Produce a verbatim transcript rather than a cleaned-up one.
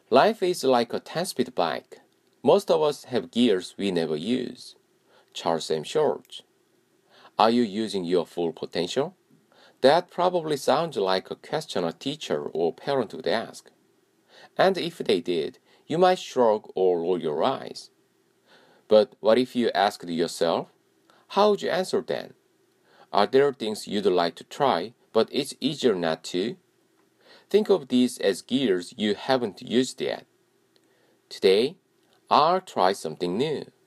Life is like a ten-speed bike. Most of us have gears we never use. Charles M. Schulz. Are you using your full potential? That probably sounds like a question a teacher or parent would ask. And if they did, you might shrug or roll your eyes. But what if you asked yourself, how would you answer then? Are there things you'd like to try, but it's easier not to? Think of these as gears you haven't used yet. Today, I'll try something new.